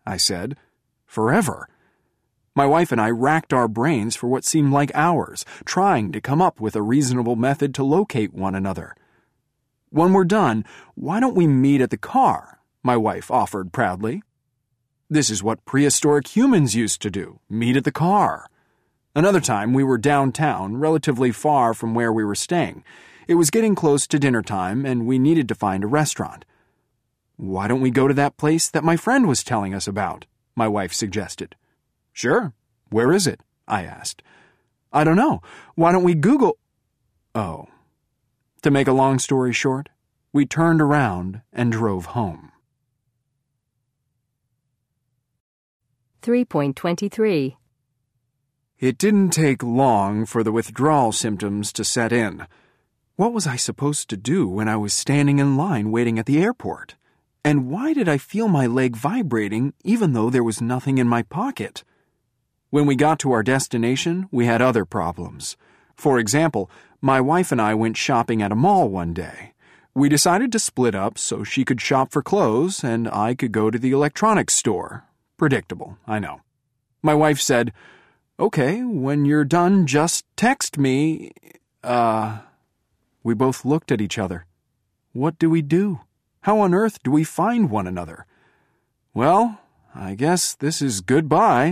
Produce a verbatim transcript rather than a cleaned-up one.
I said. Forever. My wife and I racked our brains for what seemed like hours, trying to come up with a reasonable method to locate one another. When we're done, why don't we meet at the car? My wife offered proudly. This is what prehistoric humans used to do, meet at the car. Another time, we were downtown, relatively far from where we were staying. It was getting close to dinner time, and we needed to find a restaurant. Why don't we go to that place that my friend was telling us about? My wife suggested. Sure. Where is it? I asked. I don't know. Why don't we Google... Oh. To make a long story short, we turned around and drove home. three point two three. It didn't take long for the withdrawal symptoms to set in. What was I supposed to do when I was standing in line waiting at the airport? And why did I feel my leg vibrating even though there was nothing in my pocket? When we got to our destination, we had other problems. For example, my wife and I went shopping at a mall one day. We decided to split up so she could shop for clothes and I could go to the electronics store. Predictable, I know. My wife said, "Okay, when you're done, just text me." Uh, we both looked at each other. What do we do? How on earth do we find one another? Well, I guess this is goodbye.